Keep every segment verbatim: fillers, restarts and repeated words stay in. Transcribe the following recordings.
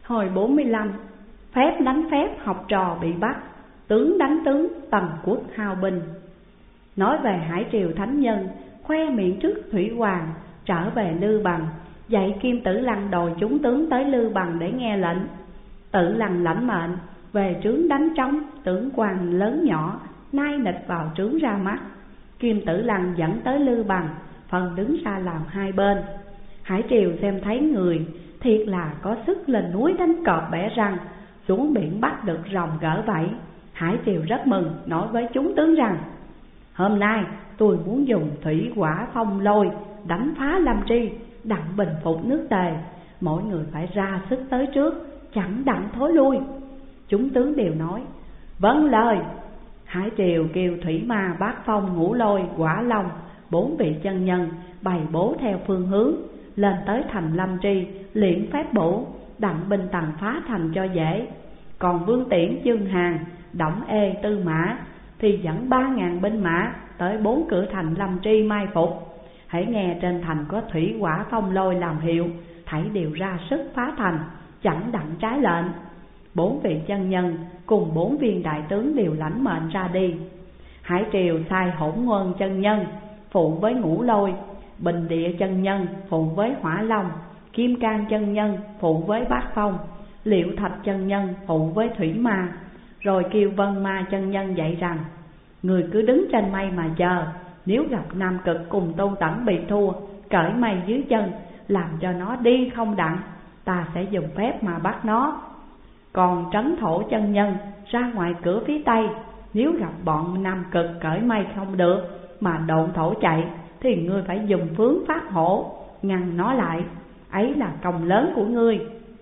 Hồi bốn mươi lăm, phép đánh phép học trò bị bắt, tướng đánh tướng tần quốc hao binh. Nói về Hải Triều thánh nhân, khoe miệng trước Thủy Hoàng, trở về Lư Bằng, dạy Kim Tử Lăng đòi chúng tướng tới Lư Bằng để nghe lệnh. Tử Lăng lãnh mệnh, về trướng đánh trống, tướng quan lớn nhỏ, nai nịch vào trướng ra mắt. Kim Tử Lăng dẫn tới Lư Bằng, phần đứng ra làm hai bên. Hải Triều xem thấy người, thiệt là có sức lên núi đánh cọp bẻ răng, xuống biển bắt được rồng gỡ vảy. Hải Triều rất mừng, nói với chúng tướng rằng: hôm nay tôi muốn dùng thủy hỏa phong lôi đánh phá Lâm Tri, đặng bình phục nước Tề. Mỗi người phải ra sức tới trước, chẳng đặng thối lui. Chúng tướng đều nói: vâng lời. Hải Triều kêu thủy ma, bát phong, ngũ lôi, hỏa long, bốn vị chân nhân bày bố theo phương hướng, lên tới thành Lâm Tri, luyện phép bổ, đặng binh tần phá thành cho dễ. Còn Vương Tiễn, Dương Hàn, Đổng Ê, Tư Mã thì dẫn ba ngàn binh mã tới bốn cửa thành Lâm Tri mai phục. Hãy nghe trên thành có thủy hỏa phong lôi làm hiệu, thảy đều ra sức phá thành, chẳng đặng trái lệnh. Bốn vị chân nhân cùng bốn viên đại tướng đều lãnh mệnh ra đi. Hải Triều sai Hỗn Nguyên chân nhân phụ với ngũ lôi, Bình Địa chân nhân phụ với hỏa long, Kim Cang chân nhân phụ với bát phong, Liệu Thạch chân nhân phụ với thủy ma. Rồi kêu Vân Ma chân nhân dạy rằng: người cứ đứng trên mây mà chờ, nếu gặp Nam Cực cùng Tu Tẩn bị thua, cởi mây dưới chân, làm cho nó đi không đặng, ta sẽ dùng phép mà bắt nó. Còn Trấn Thổ chân nhân ra ngoài cửa phía tây, nếu gặp bọn Nam Cực cởi mây không được mà độn thổ chạy, thì ngươi phải dùng phướng phát hổ ngăn nó lại, ấy là công lớn của ngươi.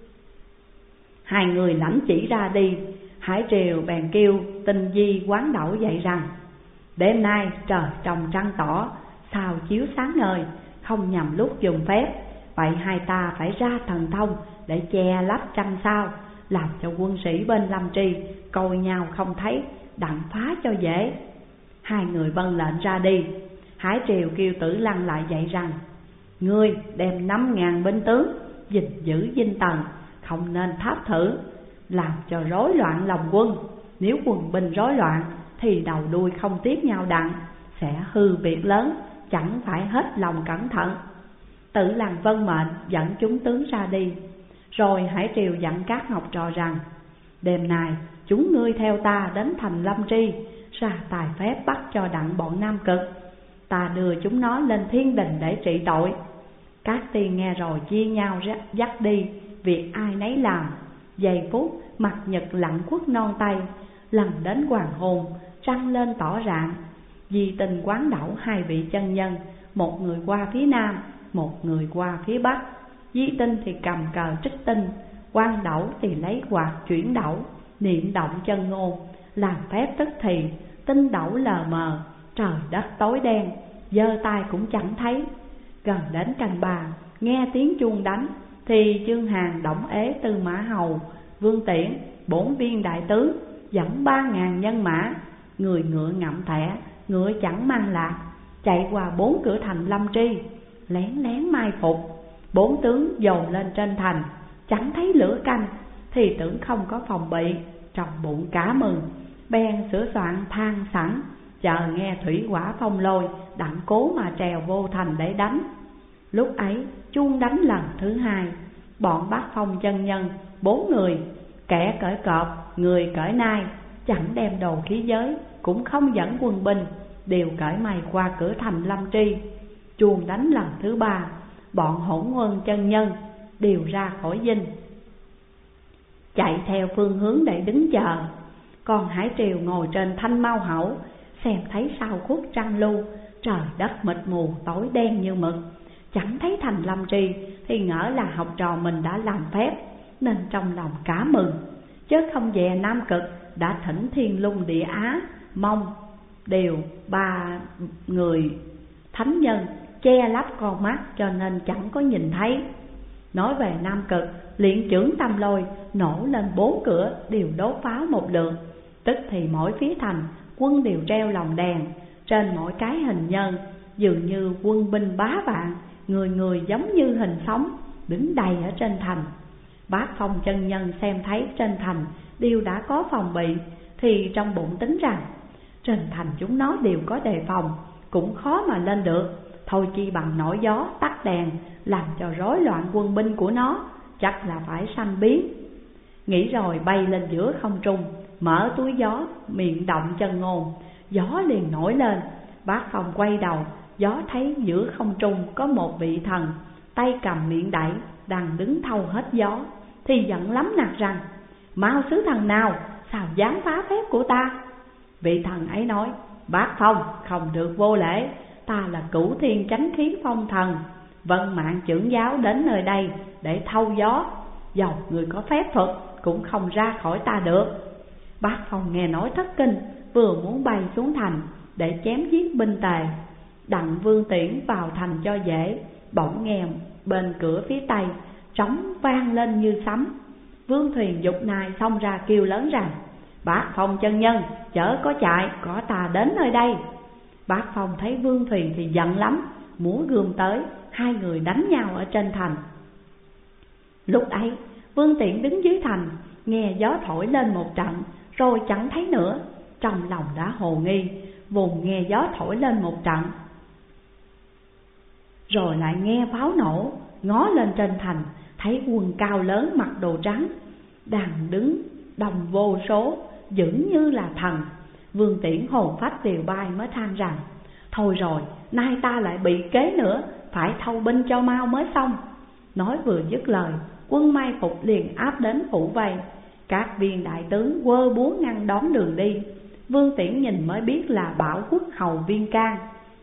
Hai người lãnh chỉ ra đi. Hải Triều bèn kêu Tinh Di Quán Đẩu dạy rằng: đêm nay trời trồng trăng tỏ, sao chiếu sáng ngời, không nhằm lúc dùng phép. Vậy hai ta phải ra thần thông để che lấp trăng sao, làm cho quân sĩ bên Lâm Tri coi nhau không thấy, đặng phá cho dễ. Hai người vâng lệnh ra đi. Hải Triều kêu Tử Lăng lại dạy rằng: ngươi đem năm ngàn binh tướng gìn giữ dinh tần, không nên tháp thử, làm cho rối loạn lòng quân. Nếu quân binh rối loạn thì đầu đuôi không tiếc nhau đặng, sẽ hư việc lớn, chẳng phải hết lòng cẩn thận. Tử Lăng vâng mệnh, dẫn chúng tướng ra đi. Rồi Hải Triều dặn các học trò rằng: đêm nay chúng ngươi theo ta đến thành Lâm Tri, ra tài phép bắt cho đặng bọn Nam Cực. Ta đưa chúng nó lên thiên đình để trị tội. Các tiên nghe rồi chia nhau dắt đi, việc ai nấy làm. Giây phút mặt nhật lặn khuất non tây, lần đến hoàng hôn trăng lên tỏ rạng. Di Tinh Quán Đẩu hai vị chân nhân, một người qua phía nam, một người qua phía bắc. Di Tinh thì cầm cờ trích tinh, Quán Đẩu thì lấy quạt chuyển đẩu, niệm động chân ngôn, làm phép tức thì. Tinh đẩu lờ mờ, trời đất tối đen, giơ tay cũng chẳng thấy. Gần đến canh bà, nghe tiếng chuông đánh, thì Dương Hàn, Đổng Ế, Tư Mã Hầu, Vương Tiễn, bốn viên đại tướng dẫn ba ngàn nhân mã, người ngựa ngậm thẻ, ngựa chẳng mang lạc, chạy qua bốn cửa thành Lâm Tri, lén lén mai phục. Bốn tướng dồn lên trên thành, chẳng thấy lửa canh, thì tưởng không có phòng bị, trong bụng cả mừng, bèn sửa soạn than sẵn, chờ nghe thủy hỏa phong lôi, đặng cố mà trèo vô thành để đánh. Lúc ấy chuông đánh lần thứ hai, bọn Bát Phong chân nhân bốn người, kẻ cởi cọp, người cởi nai, chẳng đem đồ khí giới, cũng không dẫn quân binh, đều cởi mây qua cửa thành Lâm Tri. Chuông đánh lần thứ ba, bọn Hỗn Nguyên chân nhân đều ra khỏi dinh, chạy theo phương hướng để đứng chờ. Còn Hải Triều ngồi trên thanh mao hẩu, xem thấy sau khuất trăng lưu, trời đất mịt mù tối đen như mực, chẳng thấy thành Lâm Tri, thì ngỡ là học trò mình đã làm phép, nên trong lòng cả mừng. Chứ không dè Nam Cực đã thỉnh Thiên Lung Địa Á, Mông đều ba người thánh nhân che lấp con mắt, cho nên chẳng có nhìn thấy. Nói về Nam Cực, liền chưởng Tam Lôi nổ lên bốn cửa, đều đốt pháo một lượt. Tức thì mỗi phía thành quân đều treo lồng đèn, trên mỗi cái hình nhân dường như quân binh bá vạn, người người giống như hình sống, đứng đầy ở trên thành. Bác Phong chân nhân xem thấy trên thành đều đã có phòng bị, thì trong bụng tính rằng trên thành chúng nó đều có đề phòng, cũng khó mà lên được. Thôi chi bằng nổi gió tắt đèn, làm cho rối loạn quân binh của nó, chắc là phải sanh biến. Nghĩ rồi bay lên giữa không trung, mở túi gió, miệng động chân ngôn, gió liền nổi lên. Bác Phong quay đầu, gió thấy giữa không trung có một vị thần, tay cầm miệng đẩy, đang đứng thâu hết gió, thì giận lắm nạt rằng: mau sứ thần nào, sao dám phá phép của ta? Vị thần ấy nói: bác Phong không được vô lễ, ta là Cửu Thiên Chánh Khí Phong Thần, Vân Mạng trưởng giáo đến nơi đây để thâu gió, dầu người có phép thuật cũng không ra khỏi ta được. Bác Phong nghe nói thất kinh, vừa muốn bay xuống thành để chém giết binh tề, đặng Vương Tiễn vào thành cho dễ. Bỗng nghe bên cửa phía tây trống vang lên như sấm. Vương Thuyền dục nai xông ra kêu lớn rằng: bác Phong chân nhân chớ có chạy, có ta đến nơi đây. Bác Phong thấy Vương Thuyền thì giận lắm, múa gươm tới, hai người đánh nhau ở trên thành. Lúc ấy Vương Tiễn đứng dưới thành, nghe gió thổi lên một trận, rồi chẳng thấy nữa, trong lòng đã hồ nghi. Vùng nghe gió thổi lên một trận, rồi lại nghe pháo nổ, ngó lên trên thành, thấy quân cao lớn mặc đồ trắng, đang đứng đông vô số, dữ như là thần. Vương Tiễn hồn phách đều bay, mới than rằng: thôi rồi, nay ta lại bị kế nữa, phải thâu binh cho mau mới xong. Nói vừa dứt lời, quân mai phục liền áp đến phủ vây. Các viên đại tướng quơ búa ngăn đón đường đi. Vương Tiễn nhìn mới biết là Bảo Quốc hầu Viên Can,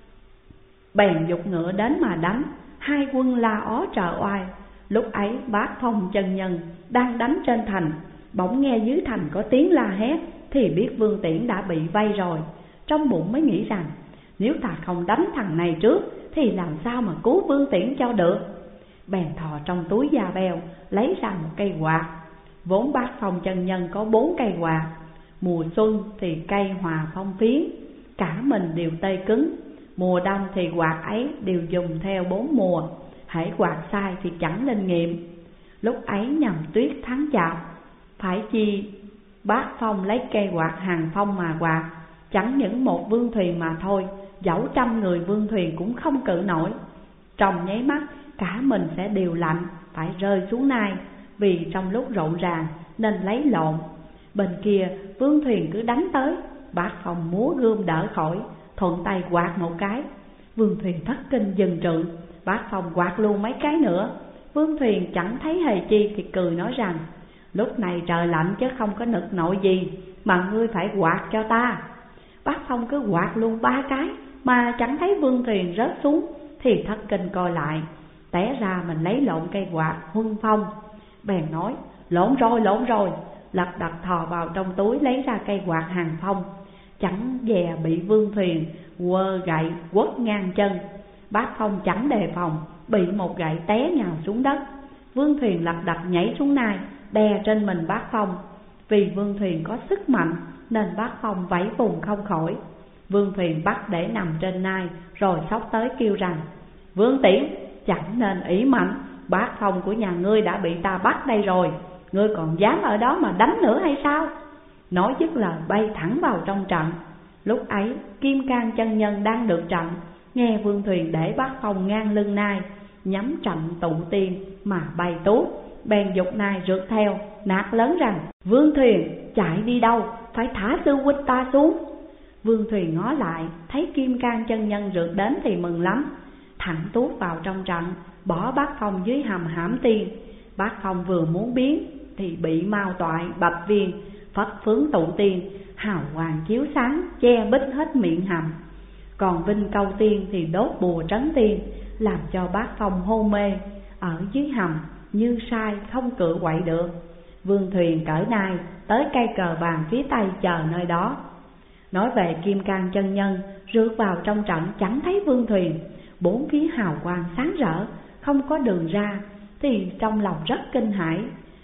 bèn giục ngựa đến mà đánh. Hai quân la ó trợ oai. Lúc ấy Bác Phong chân nhân đang đánh trên thành, bỗng nghe dưới thành có tiếng la hét, thì biết Vương Tiễn đã bị vây rồi. Trong bụng mới nghĩ rằng: nếu ta không đánh thằng này trước thì làm sao mà cứu Vương Tiễn cho được. Bèn thò trong túi da beo lấy ra một cây quạt. Vốn Bác Phong chân nhân có bốn cây quạt. Mùa xuân thì cây hòa phong phiến, cả mình đều tê cứng. Mùa đông thì quạt ấy đều dùng theo bốn mùa, hễ quạt sai thì chẳng linh nghiệm. Lúc ấy nhằm tuyết tháng chạp, phải chi Bác Phong lấy cây quạt hàng phong mà quạt. Chẳng những một vương thuyền mà thôi, dẫu trăm người vương thuyền cũng không cự nổi. Trong nháy mắt cả mình sẽ đều lạnh, phải rơi xuống nai, vì trong lúc rộn ràng nên lấy lộn. Bên kia vương thuyền cứ đánh tới, Bác Phong múa gươm đỡ khỏi, thuận tay quạt một cái, vương thuyền thất kinh dừng trượng. Bác Phong quạt luôn mấy cái nữa, vương thuyền chẳng thấy hề chi thì cười nói rằng: lúc này trời lạnh chứ không có nực nội gì mà ngươi phải quạt cho ta. Bác Phong cứ quạt luôn ba cái mà chẳng thấy vương thuyền rớt xuống, thì thất kinh coi lại, té ra mình lấy lộn cây quạt huân phong. Bèn nói: lộn rồi lộn rồi, lật đật thò vào trong túi lấy ra cây quạt hàng phong. Chẳng dè bị vương thuyền quơ gậy quất ngang chân. Bác Phong chẳng đề phòng, bị một gậy té nhào xuống đất. Vương thuyền lật đật nhảy xuống nai, đè trên mình Bác Phong. Vì vương thuyền có sức mạnh nên Bác Phong vẫy vùng không khỏi. Vương thuyền bắt để nằm trên nai, rồi xốc tới kêu rằng: Vương Tiễn chẳng nên ỷ mạnh, Bác Phong của nhà ngươi đã bị ta bắt đây rồi, ngươi còn dám ở đó mà đánh nữa hay sao? Nói dứt lời bay thẳng vào trong trận. Lúc ấy Kim Cang chân nhân đang được trận, nghe vương thuyền để Bác Phong ngang lưng nai, nhắm trận tụ tiên mà bay tuốt, bèn dục nai rượt theo, nạt lớn rằng: Vương thuyền chạy đi đâu, phải thả sư huynh ta xuống. Vương thuyền ngó lại, thấy Kim Cang chân nhân rượt đến thì mừng lắm, thẳng tuốt vào trong trận, bỏ Bác Phong dưới hầm hãm tiên. Bác Phong vừa muốn biến thì bị Mao Toại, Bạch Viên phất phướng tụ tiên, hào quang chiếu sáng che bít hết miệng hầm. Còn Vinh Câu Tiên thì đốt bùa trấn tiên, làm cho Bác Phong hôn mê ở dưới hầm như sai, không cựa quậy được. Vương thuyền cởi nai tới cây cờ vàng phía tây chờ nơi đó. Nói về Kim Cang chân nhân rượt vào trong trận chẳng thấy vương thuyền, bốn phía hào quang sáng rỡ, không có đường ra, thì trong lòng rất kinh hãi.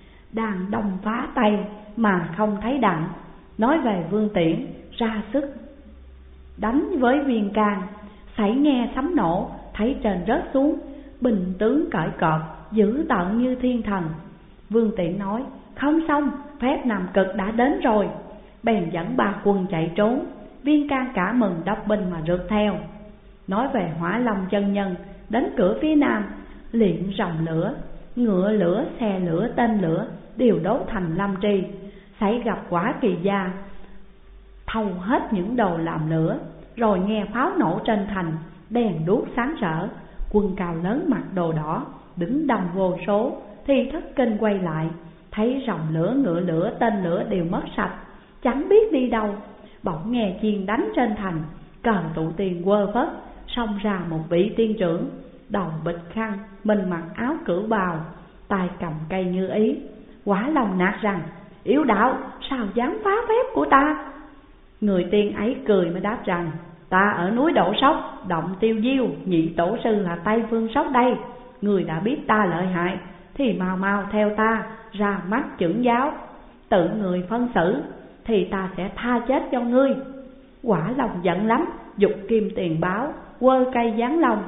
Đang đông phá tay mà không thấy đặng. Nói về Vương Tiễn ra sức đánh với Viên Can, xảy nghe sấm nổ, thấy trên rớt xuống, bình tướng cởi cọp dữ tợn như thiên thần. Vương Tiện nói: Không xong, phép Nam Cực đã đến rồi. Bèn dẫn ba quân chạy trốn. Viên Can cả mừng đốc binh mà rượt theo. Nói về Hỏa Long chân nhân, đến cửa phía nam liền rồng lửa, ngựa lửa, xe lửa, tên lửa đều đốt thành lâm tri. Xảy gặp Quả Kỳ Gia thâu hết những đồ làm lửa. Rồi nghe pháo nổ trên thành, đèn đuốc sáng rỡ. Quân Cao lớn mặc đồ đỏ đứng đông vô số, thì thất kinh quay lại, thấy rồng lửa, ngựa lửa, tên lửa đều mất sạch, chẳng biết đi đâu. Bỗng nghe chiên đánh trên thành, cờ tụ tiền quơ phất, xông ra một vị tiên trưởng, đầu bịch khăn, mình mặc áo cửu bào, tay cầm cây như ý. Hỏa Long nạt rằng: Yếu đạo, sao dám phá phép của ta? Người tiên ấy cười mới đáp rằng: Ta ở núi Độ Sóc, động Tiêu Diêu, nhị tổ sư là Tây Phương Sóc đây. Người đã biết ta lợi hại, thì mau mau theo ta ra mắt chưởng giáo, tự người phân xử, thì ta sẽ tha chết cho ngươi. Hỏa Long giận lắm, giục kim tiền báo, quơ cây giáng long,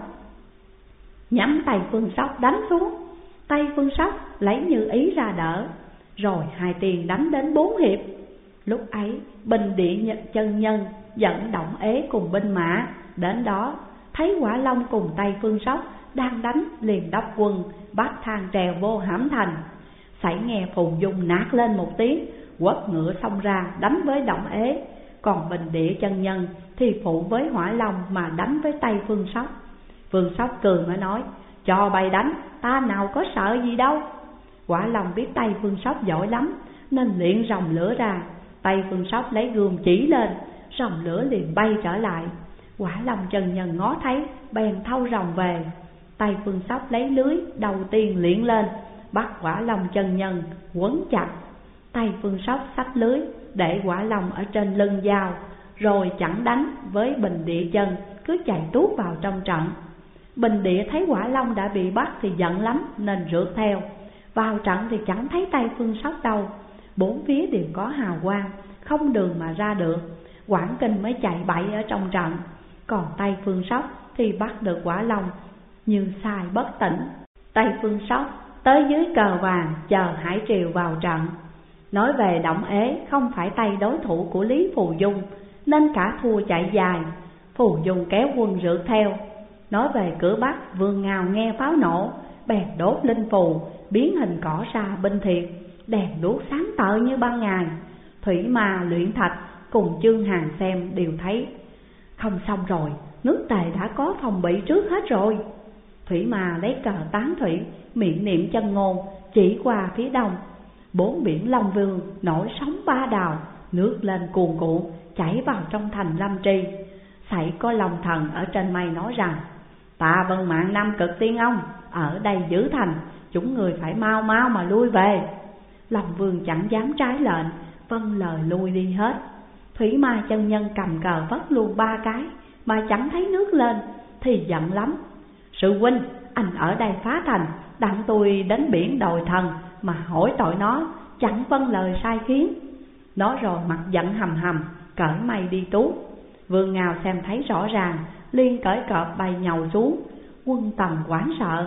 nhắm Tây Phương Sóc đánh xuống. Tây Phương Sóc lấy như ý ra đỡ, rồi hai tiền đánh đến bốn hiệp. Lúc ấy Bình Địa chân nhân dẫn Động Ế cùng binh mã đến đó, thấy Hỏa Long cùng Tây Phương Sóc đang đánh, liền đốc quân bắt thang trèo vô hãm thành. Xảy nghe Phù Dung nạt lên một tiếng, quất ngựa xông ra đánh với Động Ế. Còn Bình Địa chân nhân thì phụ với Hỏa Long mà đánh với Tây Phương Sóc. Phương Sóc cười mới nói: Cho bày đánh, ta nào có sợ gì đâu. Hỏa Long biết Tây Phương Sóc giỏi lắm, nên luyện rồng lửa ra. Tây Phương Sóc lấy gươm chỉ lên, rồng lửa liền bay trở lại. Hỏa Long chân nhân ngó thấy, bèn thâu rồng về. Tây Phương Sóc lấy lưới đầu tiên luyện lên, bắt Hỏa Long chân nhân quấn chặt. Tây Phương Sóc xách lưới để Hỏa Long ở trên lưng dao, rồi chẳng đánh với Bình Địa chân, cứ chạy tuốt vào trong trận. Bình Địa thấy Hỏa Long đã bị bắt thì giận lắm, nên rượt theo. Vào trận thì chẳng thấy Tây Phương Sóc đâu, bốn phía đều có hào quang, không đường mà ra được. Quảng Kinh mới chạy bậy ở trong trận. Còn Tây Phương Sóc thì bắt được Hỏa Long như sai bất tỉnh. Tây Phương Sóc tới dưới cờ vàng chờ Hải Triều vào trận. Nói về Động Ế không phải tay đối thủ của Lý Phù Dung, nên cả thua chạy dài. Phù Dung kéo quân rượt theo. Nói về cửa Bắc, Vương Ngao nghe pháo nổ, bèn đốt linh phù, biến hình cỏ ra binh thiệt, đèn đuốc sáng tợ như ban ngày. Thủy Ma, Luyện Thạch cùng Chương Hàn xem đều thấy không xong rồi, nước Tề đã có phòng bị trước hết rồi. Thủy Ma lấy cờ tán thủy, miệng niệm chân ngôn, chỉ qua phía đông. Bốn biển Long Vương nổi sóng ba đào, nước lên cuồn cuộn chảy vào trong thành Lâm Tri. Xảy có Long Thần ở trên mây nói rằng: Ta vân mạng Nam Cực Tiên ông ở đây giữ thành, chúng người phải mau mau mà lui về. Long Vương chẳng dám trái lệnh, vâng lời lui đi hết. Thủy Ma chân nhân cầm cờ vất luôn ba cái mà chẳng thấy nước lên, thì giận lắm: Sư huynh, anh ở đây phá thành, đặng tôi đến biển đòi thần mà hỏi tội nó, chẳng vâng lời sai khiến. Nói rồi mặt giận hầm hầm, cởi mây đi tuốt. Vương Ngao xem thấy rõ ràng, liền cởi cọp bay nhầu xuống. Quân Tần hoảng sợ,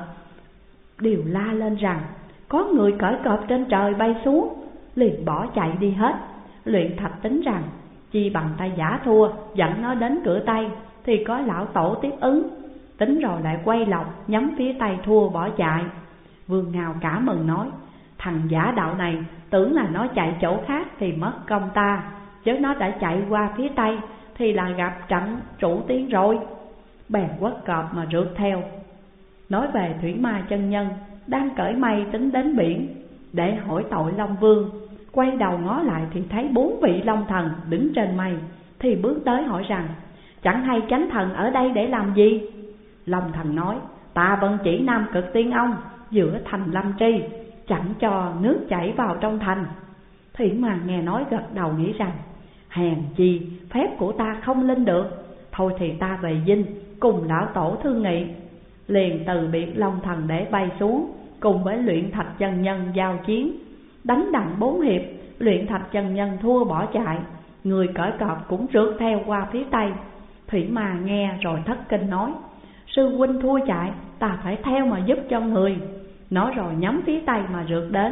đều la lên rằng: Có người cởi cọp trên trời bay xuống, liền bỏ chạy đi hết. Luyện Thạch tính rằng chi bằng tay giả thua, dẫn nó đến cửa Tây, thì có lão tổ tiếp ứng. Tính rồi lại quay lọc nhắm phía Tây thua bỏ chạy. Vương Ngao cả mừng nói: Thằng giả đạo này tưởng là nó chạy chỗ khác thì mất công ta, chứ nó đã chạy qua phía Tây thì là gặp trận chủ tiến rồi. Bèn quất cọp mà rượt theo. Nói về Thủy Ma chân nhân đang cởi mây tính đến biển để hỏi tội Long Vương. Quay đầu ngó lại thì thấy bốn vị Long Thần đứng trên mây, thì bước tới hỏi rằng: Chẳng hay chánh thần ở đây để làm gì? Long Thần nói: Ta vân chỉ Nam Cực Tiên ông giữa thành Lâm Tri, chẳng cho nước chảy vào trong thành. Thủy Ma nghe nói gật đầu nghĩ rằng: Hèn chi phép của ta không lên được, thôi thì ta về dinh cùng lão tổ thương nghị. Liền từ biệt Long Thần để bay xuống, cùng với Luyện Thạch chân nhân giao chiến. Đánh đặng bốn hiệp, Luyện Thạch chân nhân thua bỏ chạy. Người cởi cọp cũng rượt theo qua phía Tây. Thủy Ma nghe rồi thất kinh nói: Sư huynh thua chạy, ta phải theo mà giúp cho người. Nói rồi nhắm phía Tây mà rượt đến.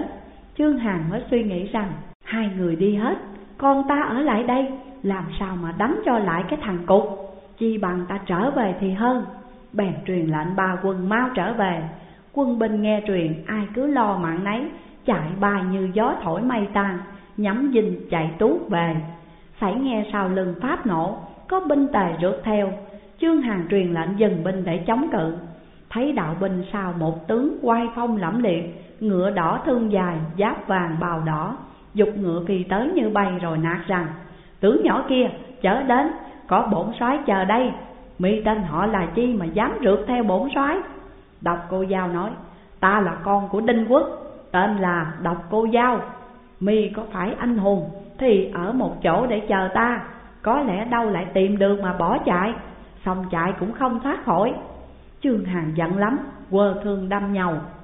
Chương Hàn mới suy nghĩ rằng hai người đi hết, con ta ở lại đây, làm sao mà đánh cho lại cái thằng Cục, chi bằng ta trở về thì hơn. Bèn truyền lệnh ba quân mau trở về. Quân binh nghe truyền, ai cứ lo mạng nấy, chạy bay như gió thổi mây tan, nhắm dinh chạy tuốt về. Phải nghe sau lưng pháp nổ, có binh tề rượt theo. Chương Hàn truyền lệnh dừng binh để chống cự. Thấy đạo binh sau một tướng oai phong lẫm liệt, ngựa đỏ thương dài, giáp vàng bào đỏ, dục ngựa phi tới như bay rồi nạt rằng: tướng nhỏ kia, chớ đến, có bổn soái chờ đây. Mi tên họ là chi mà dám rượt theo bổn soái? Độc Cô Dao nói: ta là con của Đinh Quốc, tên là Độc Cô Dao. Mi có phải anh hùng thì ở một chỗ để chờ ta, có lẽ đâu lại tìm đường mà bỏ chạy, xong chạy cũng không thoát khỏi. Chương Hàn giận lắm, quơ thương đâm nhầu,